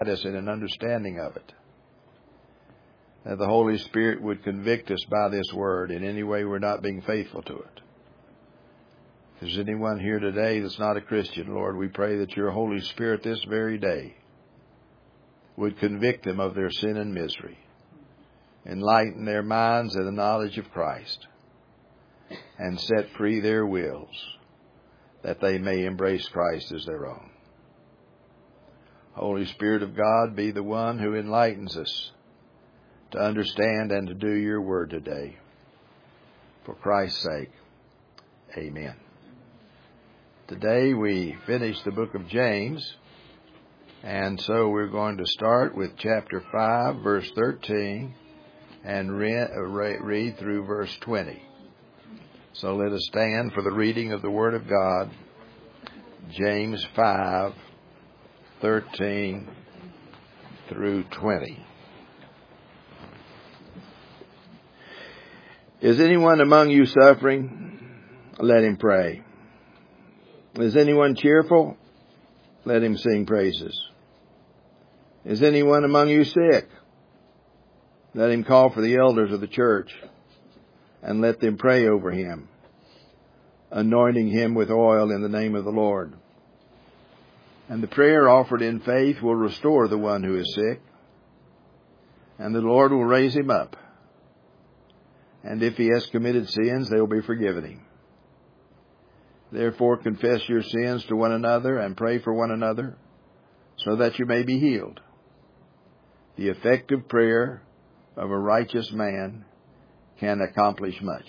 us in an understanding of it. That the Holy Spirit would convict us by this word in any way we're not being faithful to it. If there's anyone here today that's not a Christian, Lord, we pray that your Holy Spirit this very day would convict them of their sin and misery, enlighten their minds in the knowledge of Christ, and set free their wills that they may embrace Christ as their own. Holy Spirit of God, be the one who enlightens us to understand and to do your word today. For Christ's sake, amen. Today we finish the book of James, and so we're going to start with chapter 5, verse 13, and read through verse 20. So let us stand for the reading of the Word of God, James 5, 13 through 20. Is anyone among you suffering? Let him pray. Is anyone cheerful? Let him sing praises. Is anyone among you sick? Let him call for the elders of the church, and let them pray over him, anointing him with oil in the name of the Lord. And the prayer offered in faith will restore the one who is sick, and the Lord will raise him up. And if he has committed sins, they will be forgiven him. Therefore confess your sins to one another and pray for one another, so that you may be healed. The effective prayer of a righteous man can accomplish much.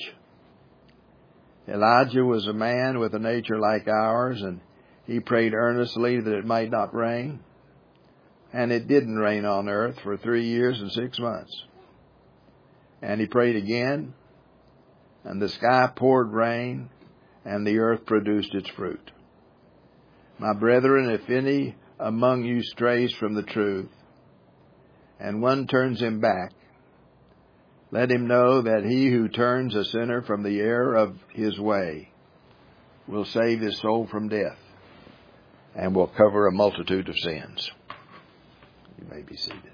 Elijah was a man with a nature like ours, and he prayed earnestly that it might not rain. And it didn't rain on earth for 3 years and 6 months. And he prayed again, and the sky poured rain, and the earth produced its fruit. My brethren, if any among you strays from the truth, and one turns him back, let him know that he who turns a sinner from the error of his way will save his soul from death, and will cover a multitude of sins. You may be seated.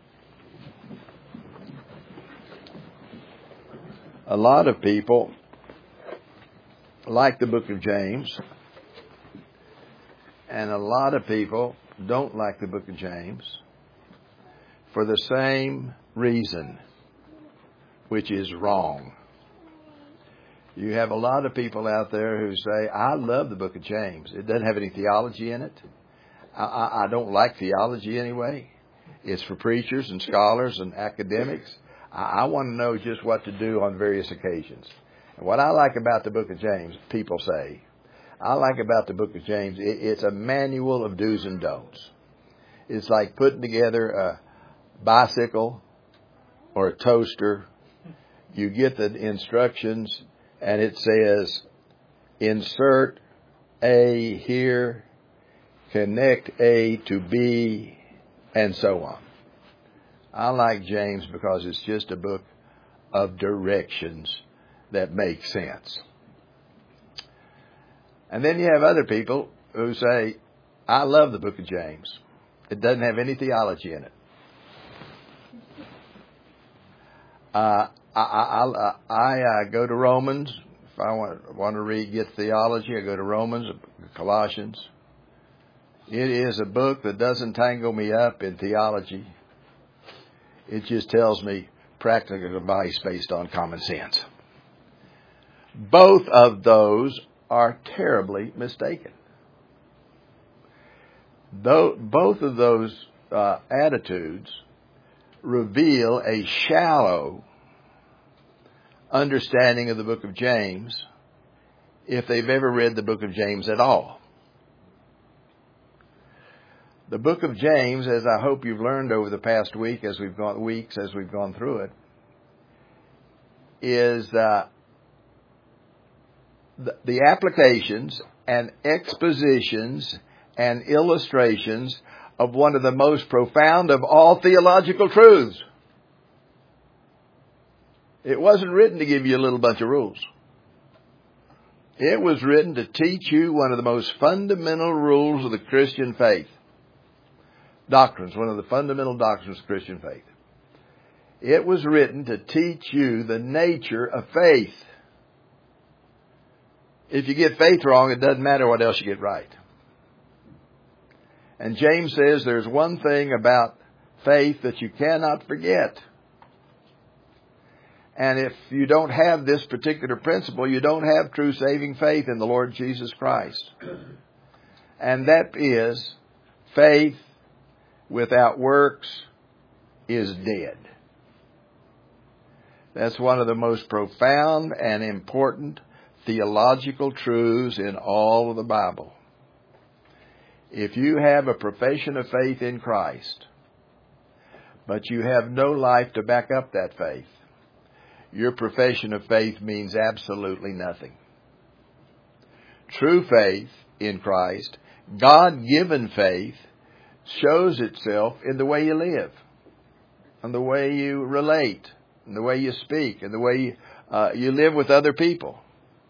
A lot of people like the book of James, and a lot of people don't like the book of James for the same reason, which is wrong. You have a lot of people out there who say, I love the book of James. It doesn't have any theology in it. I don't like theology anyway. It's for preachers and scholars and academics. I want to know just what to do on various occasions. And what I like about the book of James, people say, I like about the book of James, it's a manual of do's and don'ts. It's like putting together a bicycle or a toaster. You get the instructions, and it says, insert A here, connect A to B, and so on. I like James because it's just a book of directions that make sense. And then you have other people who say, I love the book of James. It doesn't have any theology in it. I go to Romans. If I want to get theology, I go to Romans, Colossians. It is a book that doesn't tangle me up in theology. It just tells me practical advice based on common sense. Both of those are terribly mistaken. Both of those attitudes reveal a shallow understanding of the book of James if they've ever read the book of James at all. The book of James, as I hope you've learned over the past week as we've gone through it, is the applications and expositions and illustrations of one of the most profound of all theological truths. It wasn't written to give you a little bunch of rules. It was written to teach you one of the most fundamental rules of the Christian faith. doctrines, one of the fundamental doctrines of Christian faith. It was written to teach you the nature of faith. If you get faith wrong, it doesn't matter what else you get right. And James says there's one thing about faith that you cannot forget. And if you don't have this particular principle, you don't have true saving faith in the Lord Jesus Christ. And that is, faith without works is dead. That's one of the most profound and important theological truths in all of the Bible. If you have a profession of faith in Christ, but you have no life to back up that faith, your profession of faith means absolutely nothing. True faith in Christ, God-given faith, shows itself in the way you live, and the way you relate, and the way you speak, and the way you live with other people.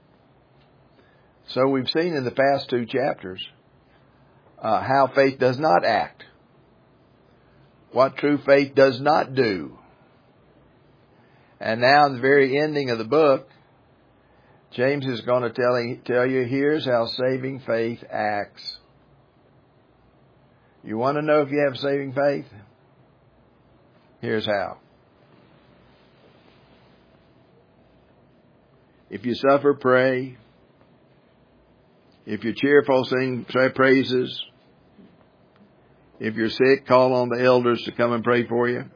So we've seen in the past 2 chapters how faith does not act, what true faith does not do. And now in the very ending of the book, James is going to tell you, here's how saving faith acts. You want to know if you have saving faith? Here's how. If you suffer, pray. If you're cheerful, sing praises. If you're sick, call on the elders to come and pray for you.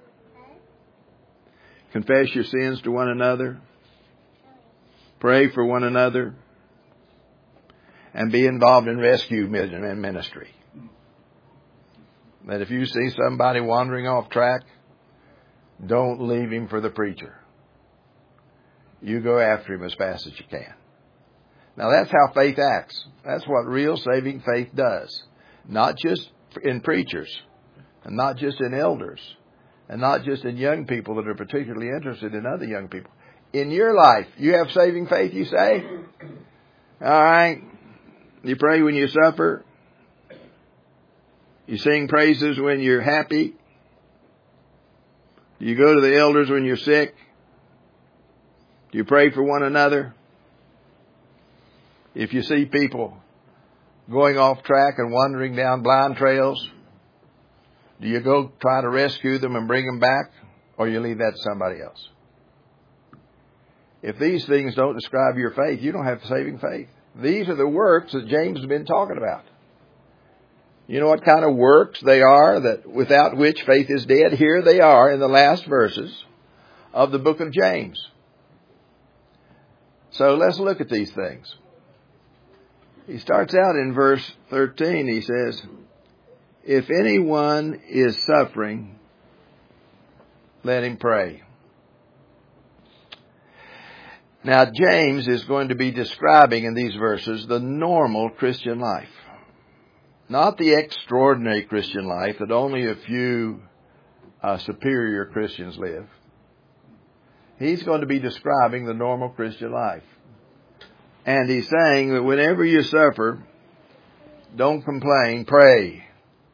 Confess your sins to one another. Pray for one another. And be involved in rescue ministry. That if you see somebody wandering off track, don't leave him for the preacher. You go after him as fast as you can. Now that's how faith acts. That's what real saving faith does. Not just in preachers, and not just in elders, and not just in young people that are particularly interested in other young people. In your life, you have saving faith, you say? All right. You pray when you suffer. You sing praises when you're happy. You go to the elders when you're sick. Do you pray for one another? If you see people going off track and wandering down blind trails, do you go try to rescue them and bring them back, or you leave that to somebody else? If these things don't describe your faith, you don't have saving faith. These are the works that James has been talking about. You know what kind of works they are, that without which faith is dead? Here they are in the last verses of the book of James. So let's look at these things. He starts out in verse 13. He says, if anyone is suffering, let him pray. Now, James is going to be describing in these verses the normal Christian life. Not the extraordinary Christian life that only a few superior Christians live. He's going to be describing the normal Christian life. And he's saying that whenever you suffer, don't complain, pray.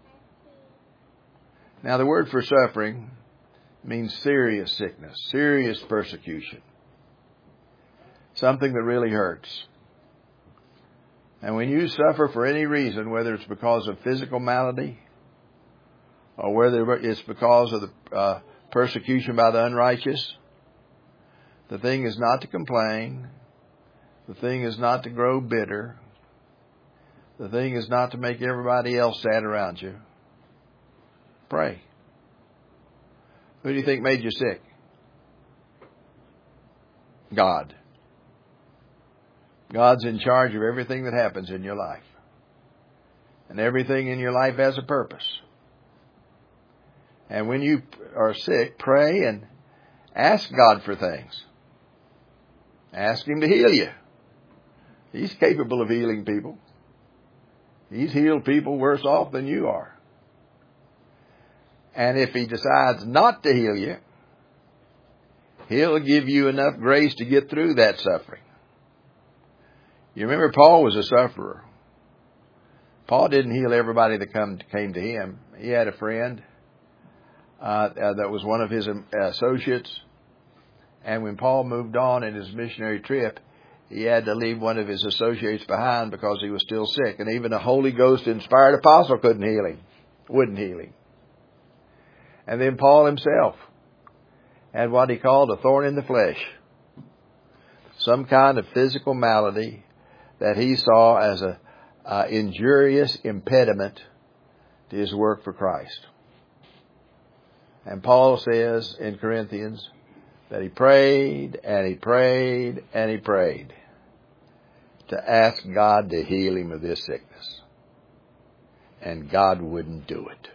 Now the word for suffering means serious sickness, serious persecution. Something that really hurts. And when you suffer for any reason, whether it's because of physical malady, or whether it's because of the persecution by the unrighteous, the thing is not to complain. The thing is not to grow bitter. The thing is not to make everybody else sad around you. Pray. Who do you think made you sick? God. God's in charge of everything that happens in your life. And everything in your life has a purpose. And when you are sick, pray and ask God for things. Ask Him to heal you. He's capable of healing people. He's healed people worse off than you are. And if He decides not to heal you, He'll give you enough grace to get through that suffering. You remember Paul was a sufferer. Paul didn't heal everybody that came to him. He had a friend that was one of his associates. And when Paul moved on in his missionary trip, he had to leave one of his associates behind because he was still sick. And even a Holy Ghost-inspired apostle wouldn't heal him. And then Paul himself had what he called a thorn in the flesh. Some kind of physical malady that he saw as an injurious impediment to his work for Christ. And Paul says in Corinthians that he prayed and he prayed and he prayed to ask God to heal him of this sickness. And God wouldn't do it.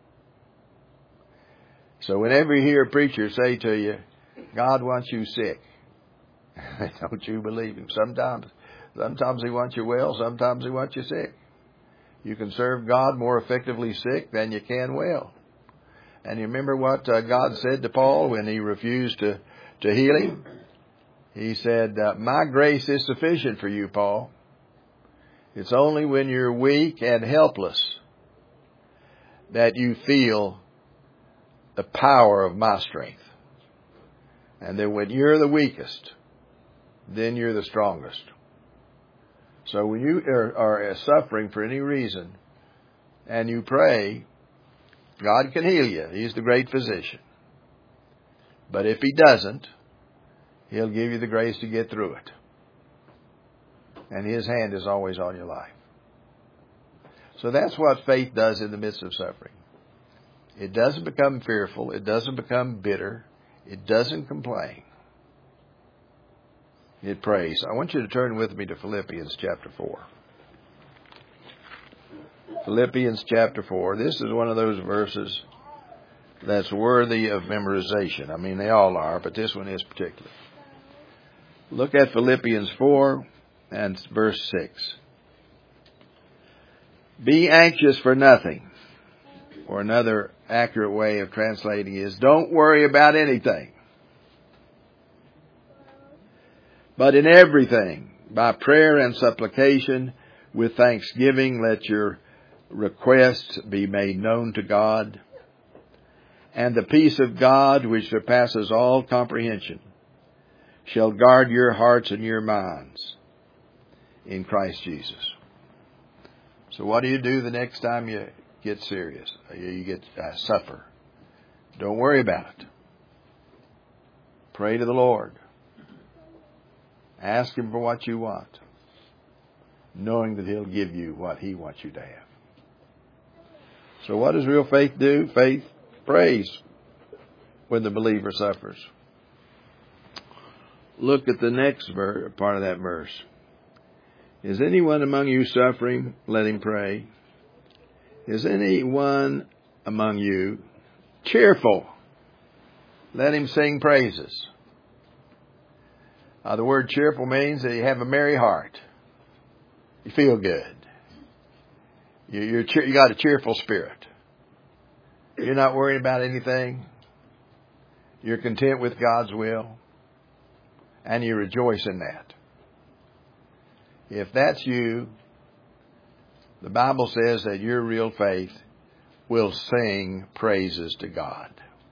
So whenever you hear a preacher say to you, God wants you sick, don't you believe him? Sometimes he wants you well, sometimes he wants you sick. You can serve God more effectively sick than you can well. And you remember what God said to Paul when he refused to heal him? He said, my grace is sufficient for you, Paul. It's only when you're weak and helpless that you feel the power of my strength. And then when you're the weakest, then you're the strongest. So when you are suffering for any reason and you pray, God can heal you. He's the great physician. But if he doesn't, he'll give you the grace to get through it. And his hand is always on your life. So that's what faith does in the midst of suffering. It doesn't become fearful. It doesn't become bitter. It doesn't complain. It prays. I want you to turn with me to Philippians chapter 4. Philippians chapter 4. This is one of those verses that's worthy of memorization. I mean, they all are, but this one is particular. Look at Philippians 4 and verse 6. Be anxious for nothing. Or another accurate way of translating is, don't worry about anything. But in everything, by prayer and supplication, with thanksgiving, let your requests be made known to God. And the peace of God, which surpasses all comprehension, shall guard your hearts and your minds in Christ Jesus. So what do you do the next time you get serious? You get suffer. Don't worry about it. Pray to the Lord. Ask him for what you want, knowing that he'll give you what he wants you to have. So what does real faith do? Faith prays when the believer suffers. Look at the next part of that verse. Is anyone among you suffering? Let him pray. Is anyone among you cheerful? Let him sing praises. The word cheerful means that you have a merry heart. You feel good. You got a cheerful spirit. You're not worried about anything. You're content with God's will. And you rejoice in that. If that's you, the Bible says that your real faith will sing praises to God.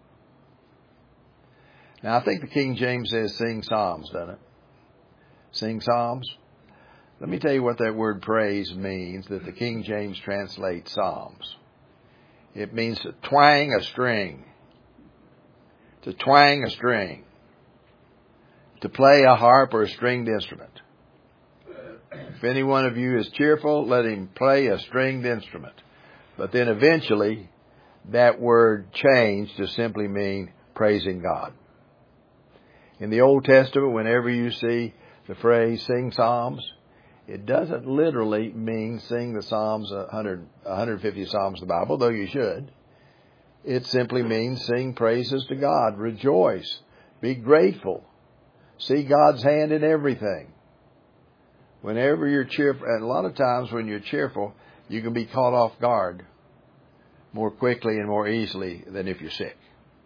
Now, I think the King James says sing psalms, doesn't it? Sing psalms. Let me tell you what that word praise means that the King James translates psalms. It means to twang a string. To twang a string. To play a harp or a stringed instrument. If any one of you is cheerful, let him play a stringed instrument. But then eventually, that word changed to simply mean praising God. In the Old Testament, whenever you see the phrase sing psalms, it doesn't literally mean sing the Psalms, 150 Psalms of the Bible, though you should. It simply means sing praises to God. Rejoice. Be grateful. See God's hand in everything. Whenever you're cheerful, and a lot of times when you're cheerful, you can be caught off guard more quickly and more easily than if you're sick.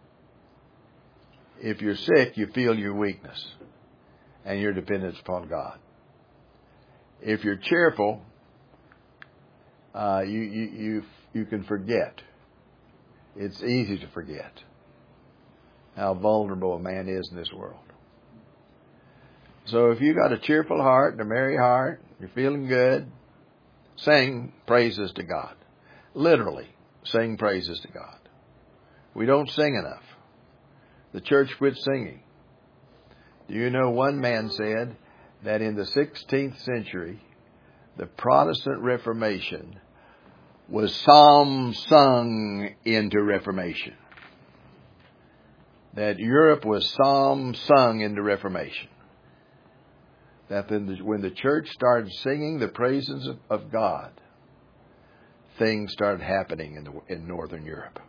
If you're sick, you feel your weakness and your dependence upon God. If you're cheerful, you can forget. It's easy to forget how vulnerable a man is in this world. So if you got a cheerful heart and a merry heart, you're feeling good, sing praises to God. Literally, sing praises to God. We don't sing enough. The church quit singing. Do you know one man said that in the 16th century, the Protestant Reformation was psalm sung into Reformation. That Europe was psalm sung into Reformation. That when the church started singing the praises of God, things started happening in Northern Europe.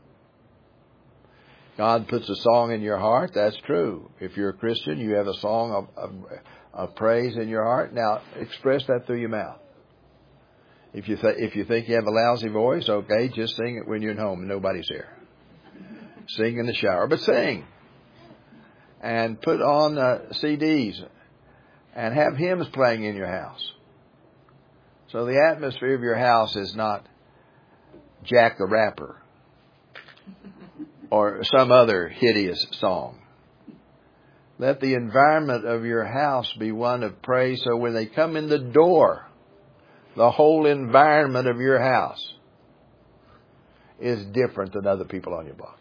God puts a song in your heart, that's true. If you're a Christian, you have a song of praise in your heart. Now, express that through your mouth. If you think you have a lousy voice, okay, just sing it when you're at home and nobody's here. Sing in the shower, but sing. And put on CDs and have hymns playing in your house. So the atmosphere of your house is not Jack the Rapper or some other hideous song. Let the environment of your house be one of praise, so when they come in the door, the whole environment of your house is different than other people on your block.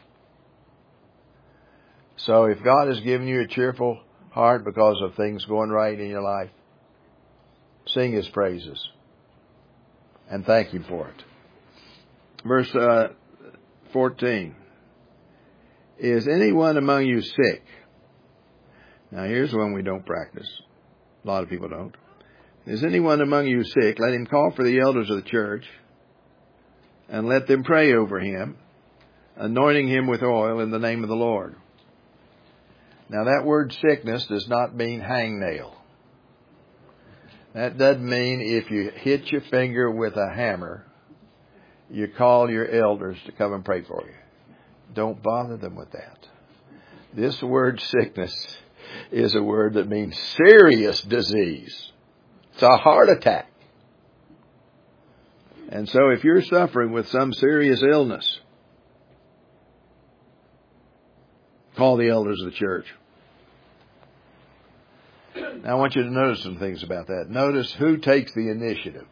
So if God has given you a cheerful heart because of things going right in your life, sing His praises and thank Him for it. Verse 14. Is anyone among you sick? Now here's one we don't practice. A lot of people don't. Is anyone among you sick? Let him call for the elders of the church and let them pray over him, anointing him with oil in the name of the Lord. Now that word sickness does not mean hangnail. That doesn't mean if you hit your finger with a hammer, you call your elders to come and pray for you. Don't bother them with that. This word sickness is a word that means serious disease. It's a heart attack. And so if you're suffering with some serious illness, call the elders of the church. Now I want you to notice some things about that. Notice who takes the initiative.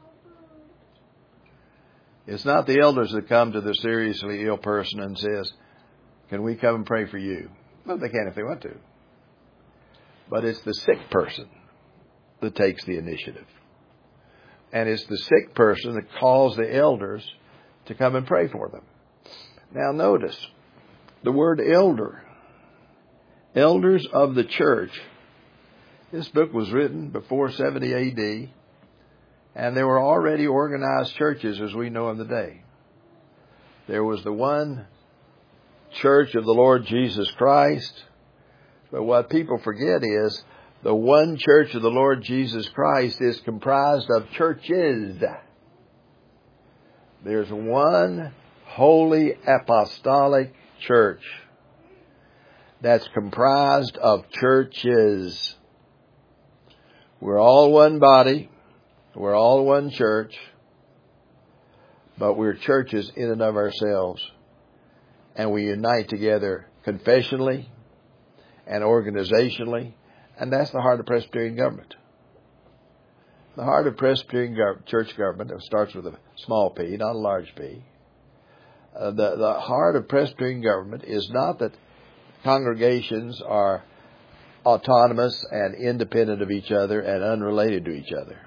It's not the elders that come to the seriously ill person and says, can we come and pray for you? Well, they can if they want to. But it's the sick person that takes the initiative. And it's the sick person that calls the elders to come and pray for them. Now notice the word elder. Elders of the church. This book was written before 70 A.D., and there were already organized churches as we know them today. There was the one church of the Lord Jesus Christ. But what people forget is the one church of the Lord Jesus Christ is comprised of churches. There's one holy apostolic church that's comprised of churches. We're all one body. We're all one church. But we're churches in and of ourselves. And we unite together confessionally and organizationally. And that's the heart of Presbyterian government. The heart of Presbyterian church government, it starts with a small p, not a large p. The heart of Presbyterian government is not that congregations are autonomous and independent of each other and unrelated to each other,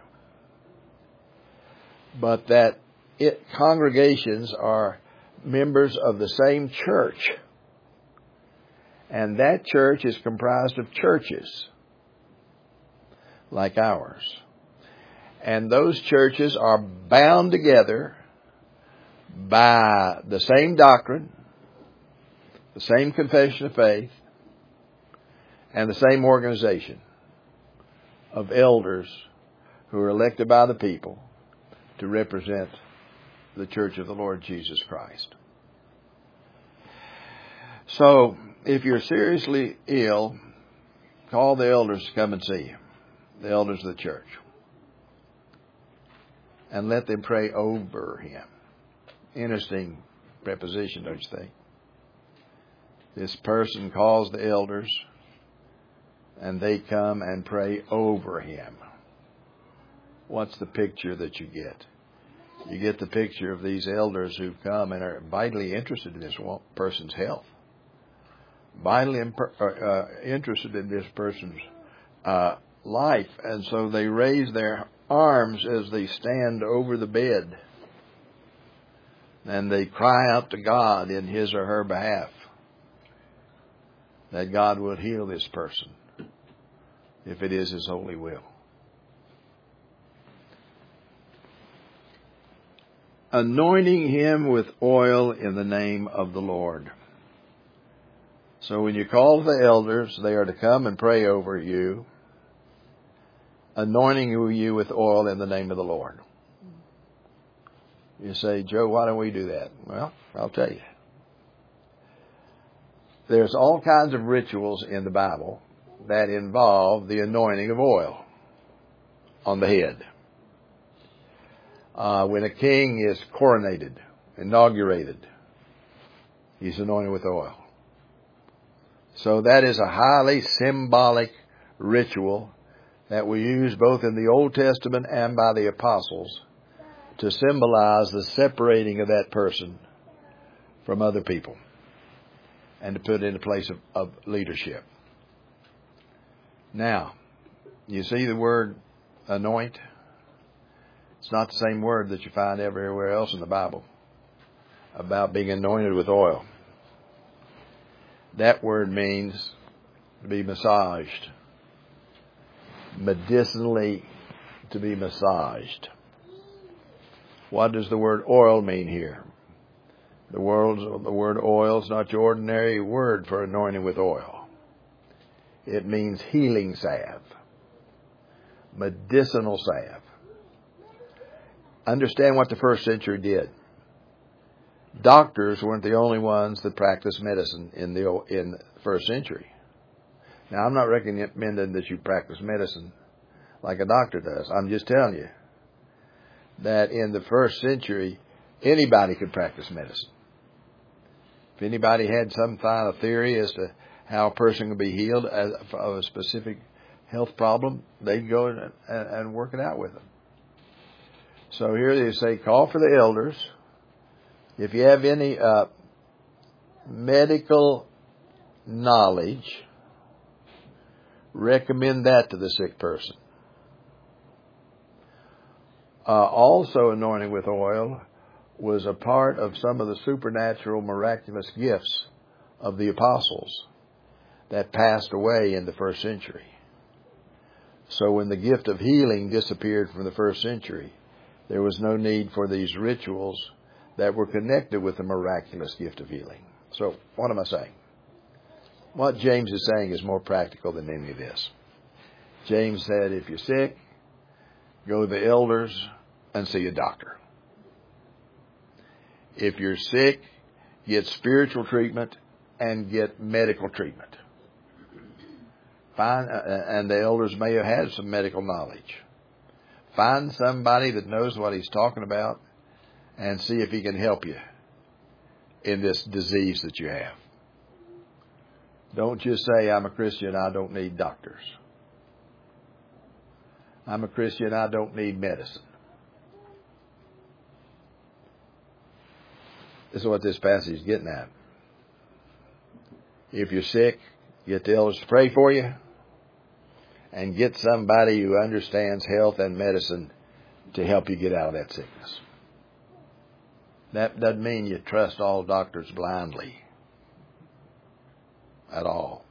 but that congregations are members of the same church. And that church is comprised of churches like ours. And those churches are bound together by the same doctrine, the same confession of faith, and the same organization of elders who are elected by the people to represent the church of the Lord Jesus Christ. So, if you're seriously ill, call the elders to come and see you. The elders of the church. and let them pray over him. Interesting preposition, don't you think? This person calls the elders, and they come and pray over him. What's the picture that you get? You get the picture of these elders who've come and are vitally interested in this person's health, vitally interested in this person's life. And so they raise their arms as they stand over the bed, and they cry out to God in his or her behalf that God will heal this person if it is his holy will. Anointing him with oil in the name of the Lord. So when you call the elders, they are to come and pray over you, anointing you with oil in the name of the Lord. You say, Joe, why don't we do that? Well, I'll tell you. There's all kinds of rituals in the Bible that involve the anointing of oil on the head. When a king is coronated, inaugurated, he's anointed with oil. So that is a highly symbolic ritual that we use both in the Old Testament and by the apostles to symbolize the separating of that person from other people and to put it in a place of leadership. Now, you see the word anoint? It's not the same word that you find everywhere else in the Bible about being anointed with oil. That word means to be massaged, medicinally to be massaged. What does the word oil mean here? The word oil is not your ordinary word for anointing with oil. It means healing salve, medicinal salve. Understand what the first century did. Doctors weren't the only ones that practiced medicine in the first century. Now, I'm not recommending that you practice medicine like a doctor does. I'm just telling you that in the first century, anybody could practice medicine. If anybody had some kind of theory as to how a person could be healed of a specific health problem, they'd go and work it out with them. So here they say, call for the elders. If you have any medical knowledge, recommend that to the sick person. Also anointing with oil was a part of some of the supernatural, miraculous gifts of the apostles that passed away in the first century. So when the gift of healing disappeared from the first century, there was no need for these rituals that were connected with the miraculous gift of healing. So what am I saying? What James is saying is more practical than any of this. James said, if you're sick, go to the elders and see a doctor. If you're sick, get spiritual treatment and get medical treatment. And the elders may have had some medical knowledge. Find somebody that knows what he's talking about and see if he can help you in this disease that you have. Don't just say, I'm a Christian, I don't need doctors. I'm a Christian, I don't need medicine. This is what this passage is getting at. If you're sick, get the elders to pray for you and get somebody who understands health and medicine to help you get out of that sickness. That doesn't mean you trust all doctors blindly at all.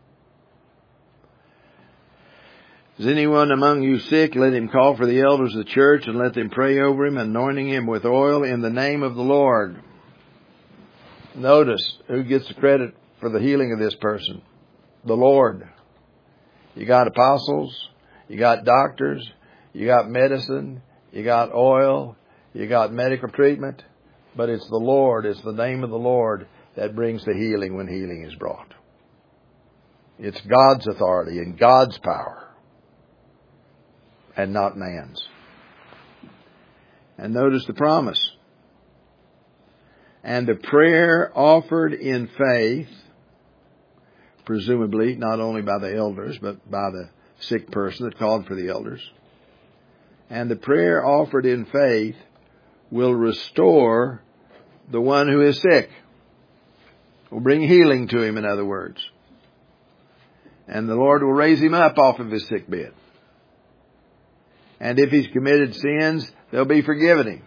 Is anyone among you sick? Let him call for the elders of the church and let them pray over him, anointing him with oil in the name of the Lord. Notice who gets the credit for the healing of this person. The Lord. You got apostles, you got doctors, you got medicine, you got oil, you got medical treatment, but it's the Lord, it's the name of the Lord that brings the healing when healing is brought. It's God's authority and God's power and not man's. And notice the promise. And the prayer offered in faith, presumably not only by the elders, but by the sick person that called for the elders. And the prayer offered in faith will restore the one who is sick. Will bring healing to him, in other words. And the Lord will raise him up off of his sick bed. And if he's committed sins, they'll be forgiven him.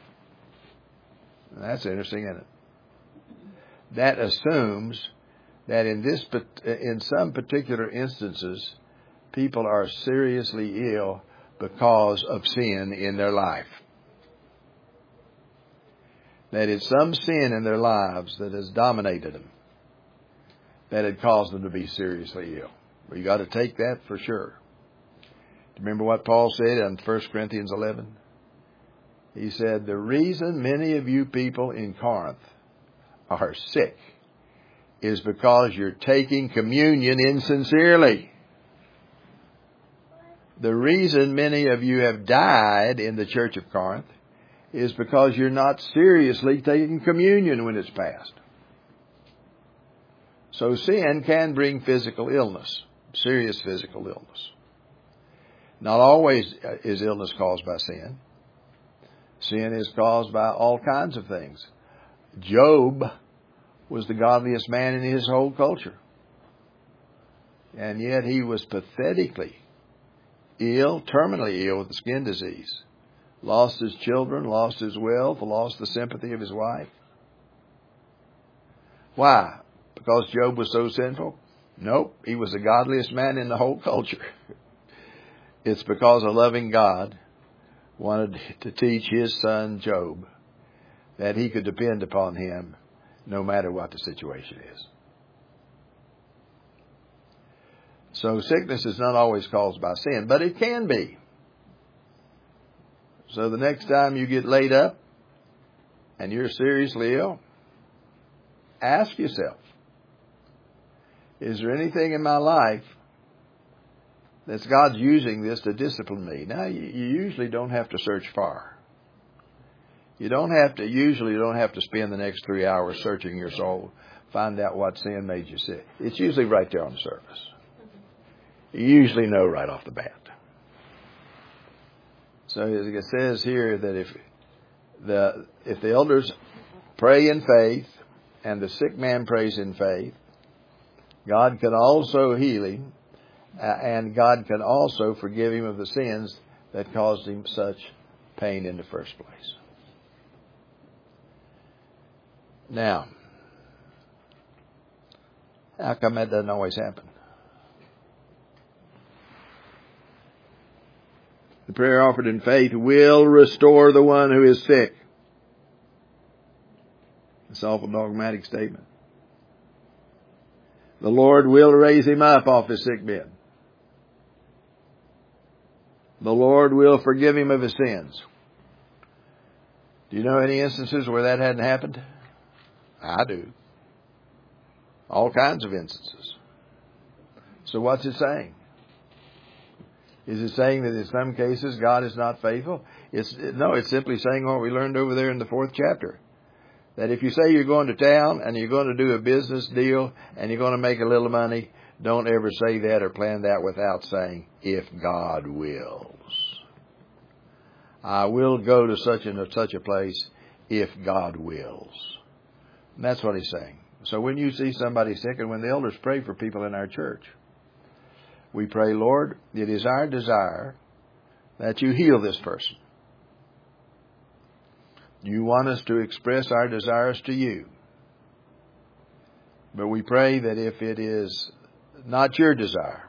That's interesting, isn't it? That assumes that in some particular instances, people are seriously ill because of sin in their life. That it's some sin in their lives that has dominated them, that had caused them to be seriously ill. Well, you got to take that for sure. Remember what Paul said in 1 Corinthians 11? He said, the reason many of you people in Corinth are sick is because you're taking communion insincerely. The reason many of you have died in the church of Corinth is because you're not seriously taking communion when it's passed. So sin can bring physical illness, serious physical illness. Not always is illness caused by sin. Sin is caused by all kinds of things. Job was the godliest man in his whole culture. And yet he was pathetically ill, terminally ill with a skin disease. Lost his children, lost his wealth, lost the sympathy of his wife. Why? Because Job was so sinful? Nope. He was the godliest man in the whole culture. It's because a loving God wanted to teach his son Job that he could depend upon him no matter what the situation is. So sickness is not always caused by sin, but it can be. So the next time you get laid up and you're seriously ill, ask yourself, is there anything in my life that's God's using this to discipline me? Now, you usually don't have to search far. You don't have to spend the next 3 hours searching your soul, find out what sin made you sick. It's usually right there on the surface. You usually know right off the bat. So it says here that if the elders pray in faith and the sick man prays in faith, God can also heal him, and God can also forgive him of the sins that caused him such pain in the first place. Now, how come that doesn't always happen? The prayer offered in faith will restore the one who is sick. It's an awful dogmatic statement. The Lord will raise him up off his sick bed. The Lord will forgive him of his sins. Do you know any instances where that hadn't happened? I do. All kinds of instances. So what's it saying? Is it saying that in some cases God is not faithful? No, it's simply saying what we learned over there in the 4th chapter. That if you say you're going to town and you're going to do a business deal and you're going to make a little money, don't ever say that or plan that without saying, if God wills. I will go to such and such a place if God wills. And that's what he's saying. So when you see somebody sick, and when the elders pray for people in our church, we pray, Lord, it is our desire that you heal this person. You want us to express our desires to you. But we pray that if it is not your desire,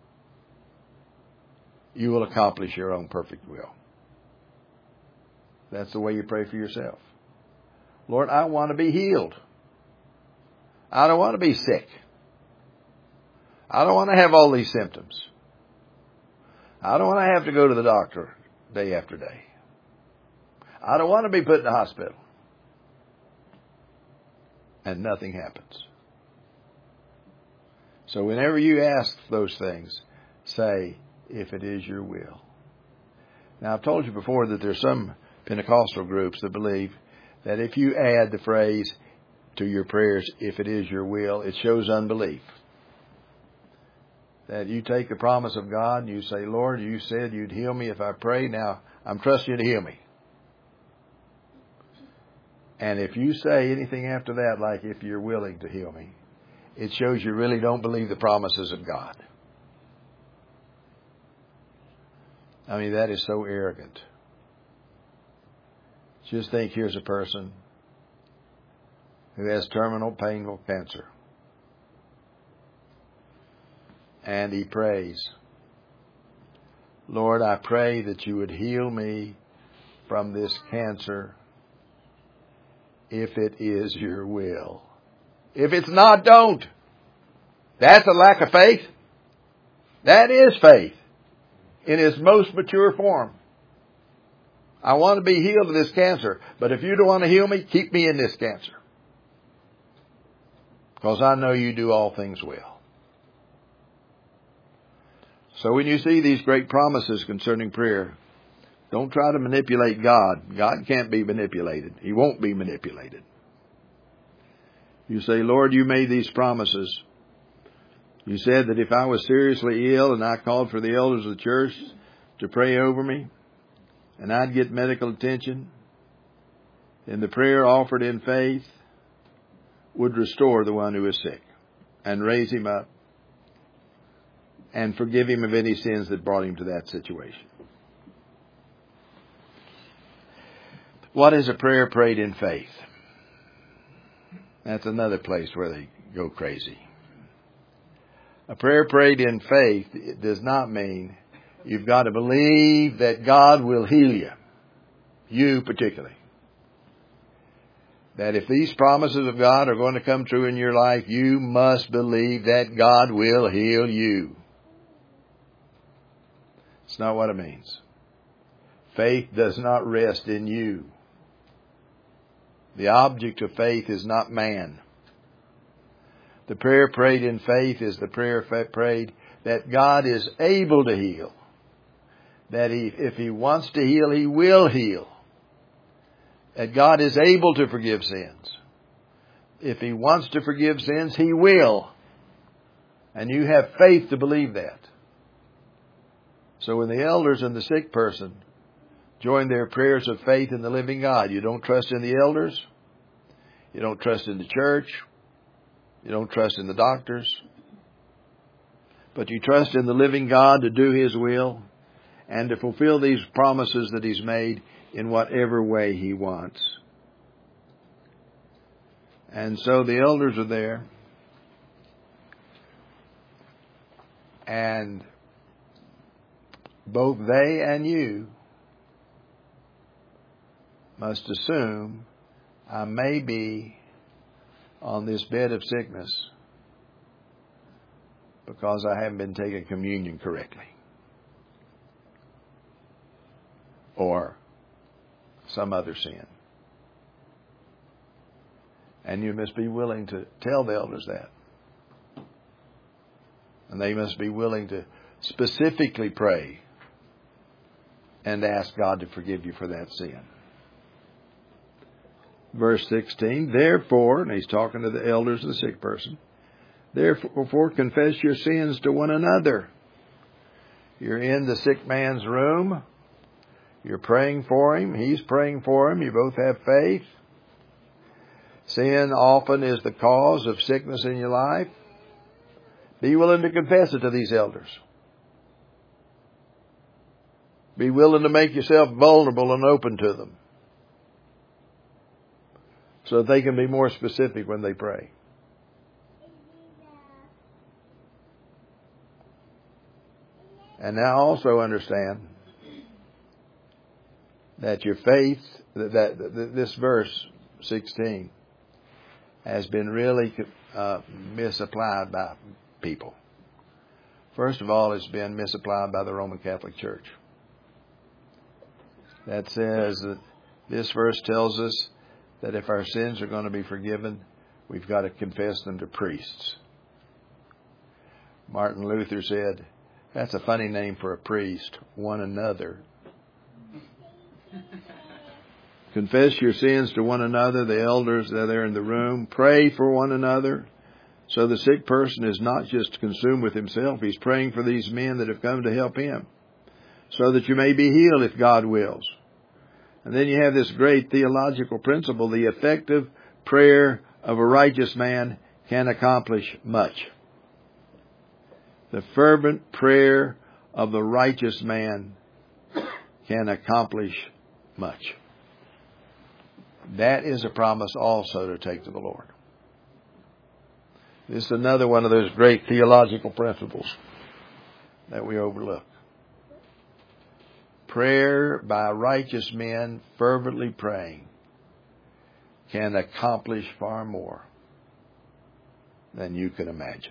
you will accomplish your own perfect will. That's the way you pray for yourself. Lord, I want to be healed. I don't want to be sick. I don't want to have all these symptoms. I don't want to have to go to the doctor day after day. I don't want to be put in the hospital. And nothing happens. So whenever you ask those things, say, if it is your will. Now, I've told you before that there's some Pentecostal groups that believe that if you add the phrase to your prayers, if it is your will, it shows unbelief. That you take the promise of God and you say, Lord, you said you'd heal me if I pray. Now, I'm trusting you to heal me. And if you say anything after that, like if you're willing to heal me, it shows you really don't believe the promises of God. I mean, that is so arrogant. Just think, here's a person who has terminal painful cancer. And he prays, Lord, I pray that you would heal me from this cancer if it is your will. If it's not, don't. That's a lack of faith. That is faith in its most mature form. I want to be healed of this cancer, but if you don't want to heal me, keep me in this cancer. Because I know you do all things well. So when you see these great promises concerning prayer, don't try to manipulate God. God can't be manipulated. He won't be manipulated. You say, Lord, you made these promises. You said that if I was seriously ill and I called for the elders of the church to pray over me, and I'd get medical attention, then the prayer offered in faith would restore the one who is sick and raise him up and forgive him of any sins that brought him to that situation. What is a prayer prayed in faith? That's another place where they go crazy. A prayer prayed in faith does not mean you've got to believe that God will heal you. You particularly. That if these promises of God are going to come true in your life, you must believe that God will heal you. It's not what it means. Faith does not rest in you. The object of faith is not man. The prayer prayed in faith is the prayer prayed that God is able to heal. That if He wants to heal, He will heal. That God is able to forgive sins. If He wants to forgive sins, He will. And you have faith to believe that. So when the elders and the sick person join their prayers of faith in the living God, you don't trust in the elders. You don't trust in the church. You don't trust in the doctors. But you trust in the living God to do His will and to fulfill these promises that He's made in whatever way He wants. And so the elders are there. And both they and you must assume I may be on this bed of sickness because I haven't been taking communion correctly. Or some other sin. And you must be willing to tell the elders that. And they must be willing to specifically pray and ask God to forgive you for that sin. Verse 16, therefore, and he's talking to the elders and the sick person, therefore confess your sins to one another. You're in the sick man's room. You're praying for him. He's praying for him. You both have faith. Sin often is the cause of sickness in your life. Be willing to confess it to these elders. Be willing to make yourself vulnerable and open to them, so that they can be more specific when they pray. And now also understand that your faith, that this verse 16 has been really misapplied by people. First of all, it's been misapplied by the Roman Catholic Church. That says that this verse tells us that if our sins are going to be forgiven, we've got to confess them to priests. Martin Luther said, that's a funny name for a priest, one another. Confess your sins to one another, the elders that are in the room. Pray for one another. So the sick person is not just consumed with himself. He's praying for these men that have come to help him, so that you may be healed if God wills. And then you have this great theological principle: the effective prayer of a righteous man can accomplish much. The fervent prayer of the righteous man can accomplish much. That is a promise also to take to the Lord. This is another one of those great theological principles that we overlook. Prayer by righteous men fervently praying can accomplish far more than you can imagine.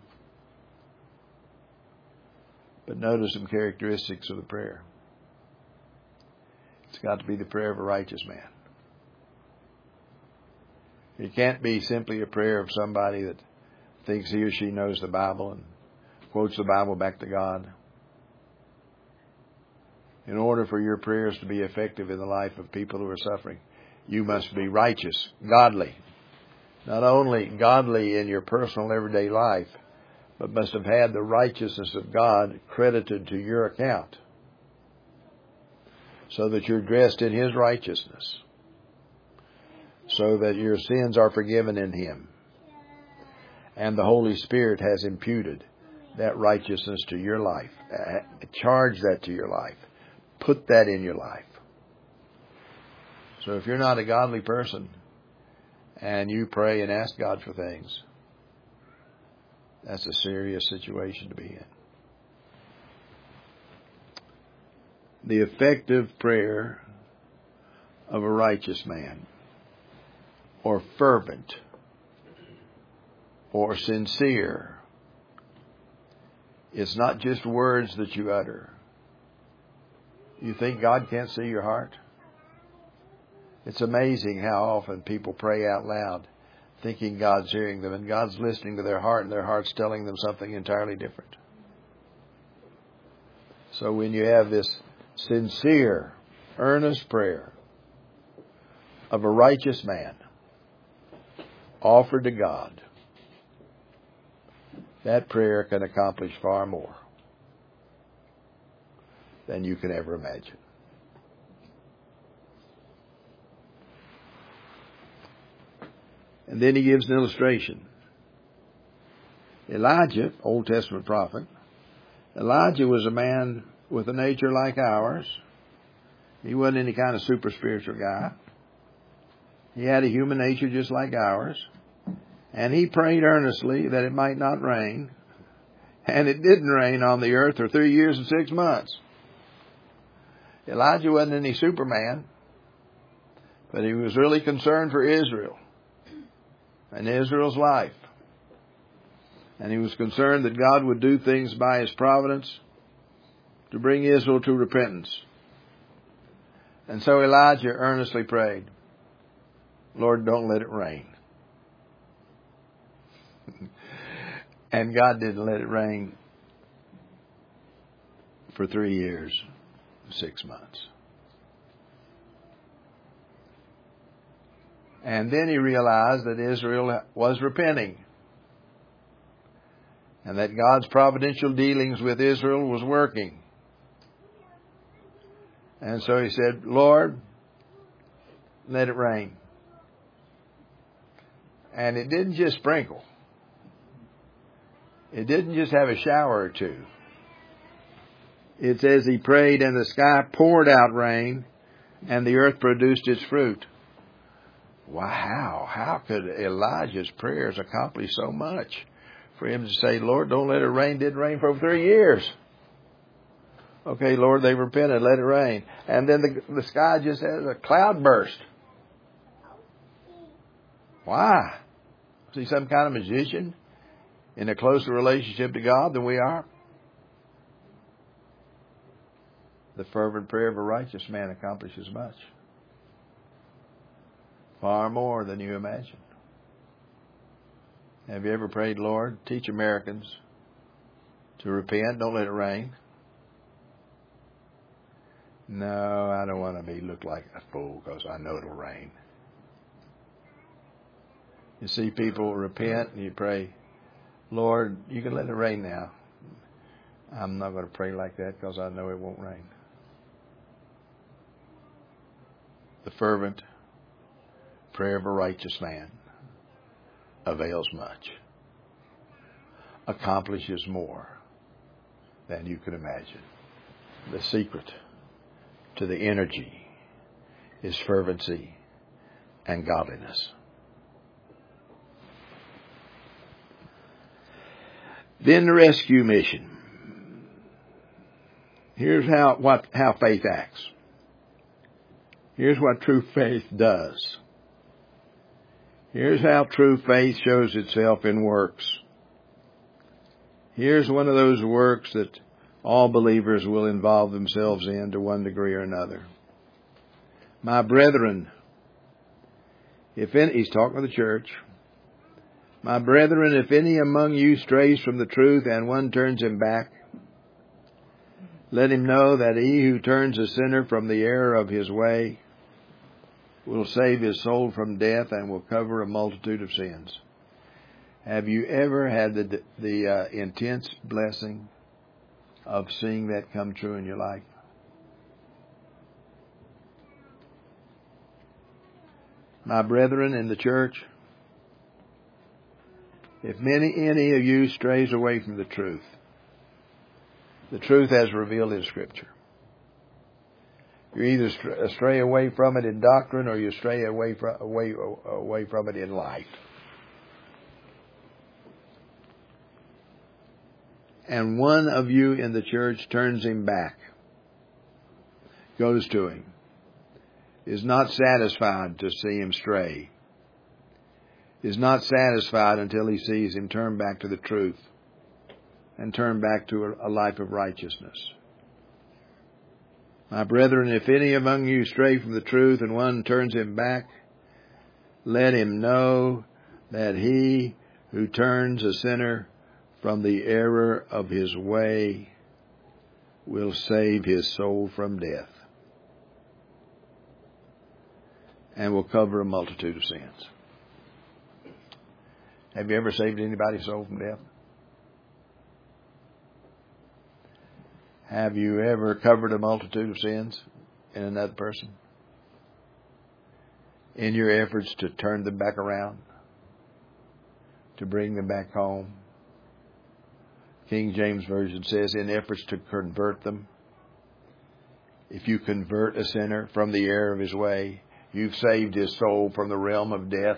But notice some characteristics of the prayer. It's got to be the prayer of a righteous man. It can't be simply a prayer of somebody that thinks he or she knows the Bible and quotes the Bible back to God. In order for your prayers to be effective in the life of people who are suffering, you must be righteous, godly. Not only godly in your personal everyday life, but must have had the righteousness of God credited to your account, so that you're dressed in His righteousness, so that your sins are forgiven in Him, and the Holy Spirit has imputed that righteousness to your life. Charge that to your life. Put that in your life. So if you're not a godly person and you pray and ask God for things, that's a serious situation to be in. The effective prayer of a righteous man, or fervent, or sincere, it's not just words that you utter. You think God can't see your heart? It's amazing how often people pray out loud, thinking God's hearing them, and God's listening to their heart, and their heart's telling them something entirely different. So when you have this sincere, earnest prayer of a righteous man offered to God, that prayer can accomplish far more than you can ever imagine. And then he gives an illustration. Elijah, Old Testament prophet, Elijah was a man with a nature like ours. He wasn't any kind of super spiritual guy. He had a human nature just like ours. And he prayed earnestly that it might not rain. And it didn't rain on the earth for 3 years and 6 months. Elijah wasn't any Superman, but he was really concerned for Israel and Israel's life. And he was concerned that God would do things by His providence to bring Israel to repentance. And so Elijah earnestly prayed, Lord, don't let it rain. And God didn't let it rain for 3 years, 6 months. And then he realized that Israel was repenting, and that God's providential dealings with Israel was working. And so he said, Lord, let it rain. And it didn't just sprinkle. It didn't just have a shower or two. It says he prayed, and the sky poured out rain, and the earth produced its fruit. Wow, how could Elijah's prayers accomplish so much? For him to say, Lord, don't let it rain. Didn't rain for over 3 years. Okay, Lord, they repented. Let it rain. And then the sky just has a cloud burst. Why? Is he some kind of magician in a closer relationship to God than we are? The fervent prayer of a righteous man accomplishes much. Far more than you imagine. Have you ever prayed, Lord, teach Americans to repent, don't let it rain? No, I don't want to look like a fool because I know it'll rain. You see people repent and you pray, Lord, you can let it rain now. I'm not going to pray like that because I know it won't rain. The fervent prayer of a righteous man avails much, accomplishes more than you could imagine. The secret to the energy is fervency and godliness. Then the rescue mission. Here's how faith acts. Here's what true faith does. Here's how true faith shows itself in works. Here's one of those works that all believers will involve themselves in to one degree or another. My brethren, he's talking to the church. My brethren, if any among you strays from the truth and one turns him back, let him know that he who turns a sinner from the error of his way will save his soul from death and will cover a multitude of sins. Have you ever had the intense blessing of seeing that come true in your life? My brethren in the church, if any of you strays away from the truth as revealed in Scripture, you either stray away from it in doctrine or you stray away from it in life. And one of you in the church turns him back, goes to him, is not satisfied to see him stray, is not satisfied until he sees him turn back to the truth and turn back to a life of righteousness. My brethren, if any among you stray from the truth and one turns him back, let him know that he who turns a sinner from the error of his way will save his soul from death and will cover a multitude of sins. Have you ever saved anybody's soul from death? Have you ever covered a multitude of sins in another person? In your efforts to turn them back around, to bring them back home. King James Version says, in efforts to convert them. If you convert a sinner from the error of his way, you've saved his soul from the realm of death.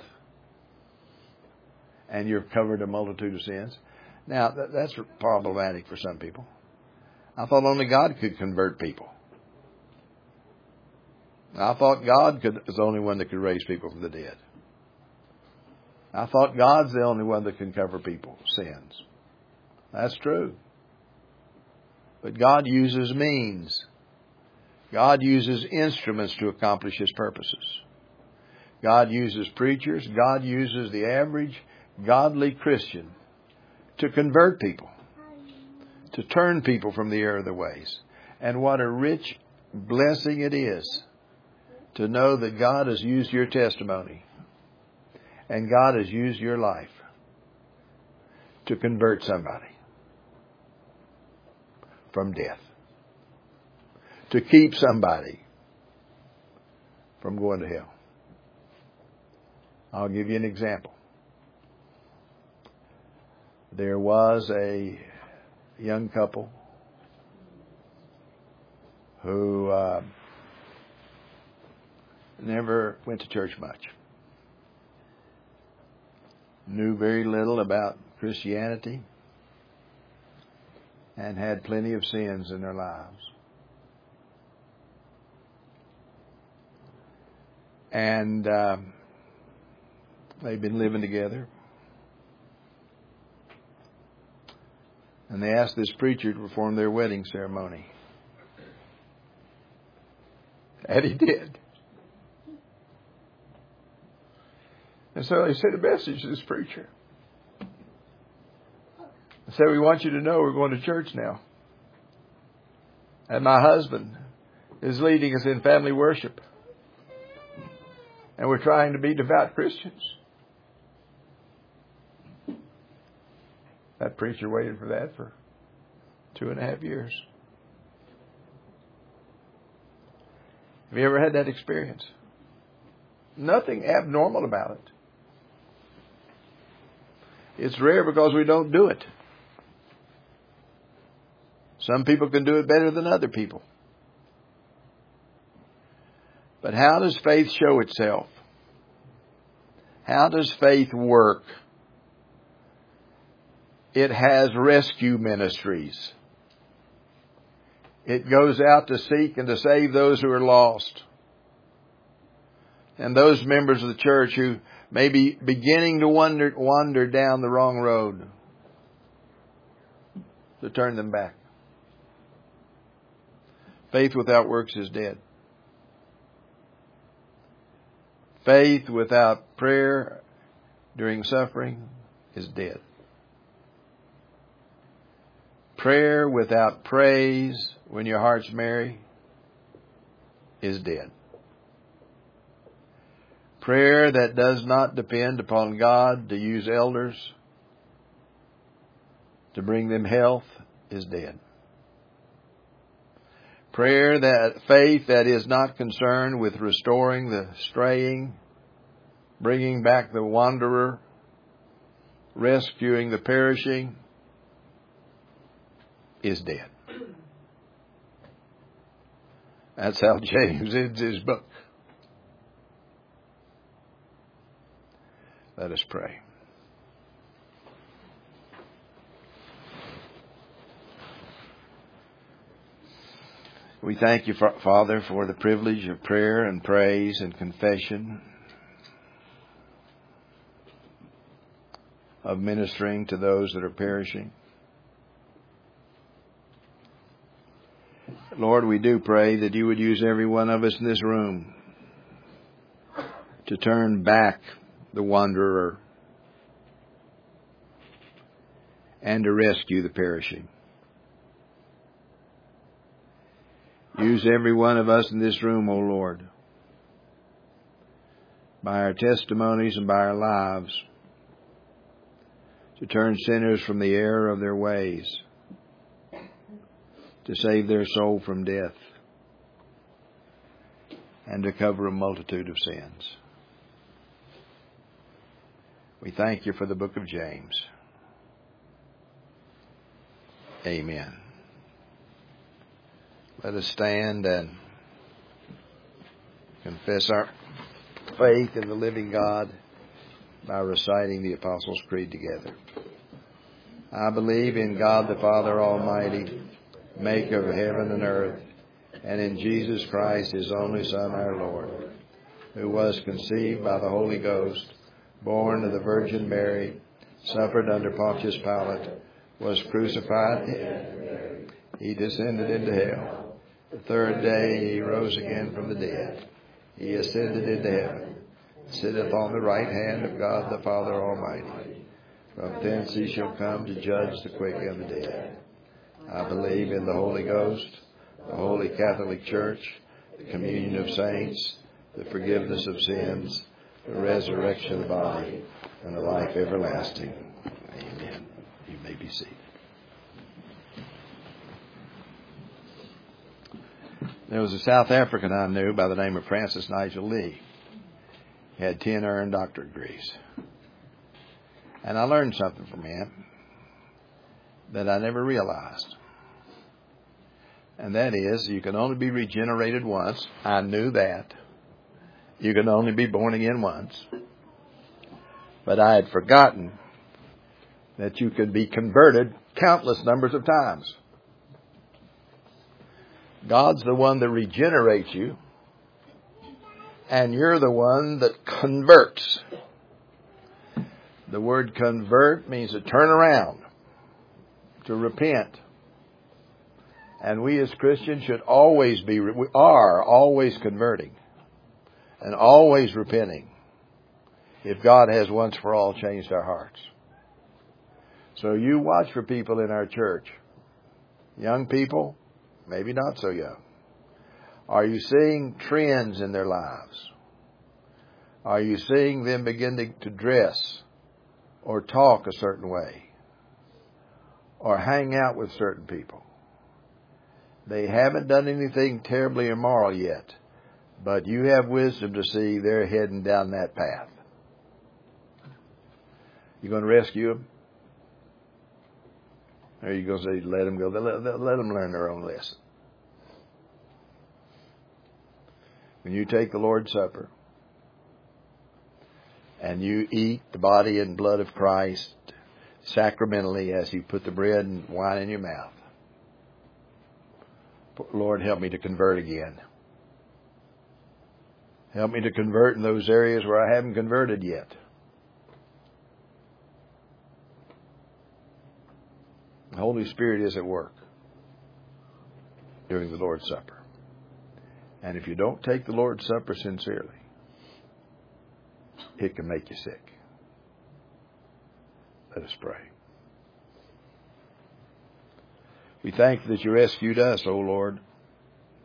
And you've covered a multitude of sins. Now, that's problematic for some people. I thought only God could convert people. I thought God was the only one that could raise people from the dead. I thought God's the only one that can cover people's sins. That's true. But God uses means. God uses instruments to accomplish His purposes. God uses preachers. God uses the average godly Christian to convert people, to turn people from the error of their ways. And what a rich blessing it is to know that God has used your testimony and God has used your life to convert somebody from death, to keep somebody from going to hell. I'll give you an example. There was a young couple who never went to church much, knew very little about Christianity, and had plenty of sins in their lives. And they've been living together. And they asked this preacher to perform their wedding ceremony. And he did. And so they sent a message to this preacher. They said, we want you to know we're going to church now. And my husband is leading us in family worship. And we're trying to be devout Christians. That preacher waited for that for 2.5 years. Have you ever had that experience? Nothing abnormal about it. It's rare because we don't do it. Some people can do it better than other people. But how does faith show itself? How does faith work? It has rescue ministries. It goes out to seek and to save those who are lost. And those members of the church who may be beginning to wander down the wrong road, to turn them back. Faith without works is dead. Faith without prayer during suffering is dead. Prayer without praise when your heart's merry is dead. Prayer that does not depend upon God to use elders to bring them health is dead. Faith that is not concerned with restoring the straying, bringing back the wanderer, rescuing the perishing, is dead. That's how James ends his book. Let us pray. We thank you, Father, for the privilege of prayer and praise and confession, of ministering to those that are perishing. Lord, we do pray that you would use every one of us in this room to turn back the wanderer and to rescue the perishing. Use every one of us in this room, O Lord, by our testimonies and by our lives, to turn sinners from the error of their ways, to save their soul from death, and to cover a multitude of sins. We thank you for the book of James. Amen. Let us stand and confess our faith in the living God by reciting the Apostles' Creed together. I believe in God the Father Almighty, maker of heaven and earth, and in Jesus Christ, his only Son, our Lord, who was conceived by the Holy Ghost, born of the Virgin Mary, suffered under Pontius Pilate, was crucified. He descended into hell. The third day he rose again from the dead. He ascended into heaven, sitteth on the right hand of God the Father Almighty. From thence he shall come to judge the quick and the dead. I believe in the Holy Ghost, the Holy Catholic Church, the communion of saints, the forgiveness of sins, the resurrection of the body, and the life everlasting. Amen. You may be seated. There was a South African I knew by the name of Francis Nigel Lee. He had 10 earned doctorate degrees. And I learned something from him that I never realized. And that is, you can only be regenerated once. I knew that. You can only be born again once. But I had forgotten that you could be converted countless numbers of times. God's the one that regenerates you, and you're the one that converts. The word convert means to turn around, to repent. And we as Christians should always we are always converting and always repenting if God has once for all changed our hearts. So you watch for people in our church, young people, maybe not so young, Are you seeing trends in their lives? Are you seeing them beginning to dress or talk a certain way or hang out with certain people? They haven't done anything terribly immoral yet, but you have wisdom to see they're heading down that path. You going to rescue them? Or are you going to say, let them go? Let them learn their own lesson. When you take the Lord's Supper and you eat the body and blood of Christ sacramentally as you put the bread and wine in your mouth, Lord, help me to convert again. Help me to convert in those areas where I haven't converted yet. The Holy Spirit is at work during the Lord's Supper. And if you don't take the Lord's Supper sincerely, it can make you sick. Let us pray. We thank you that you rescued us, O Lord.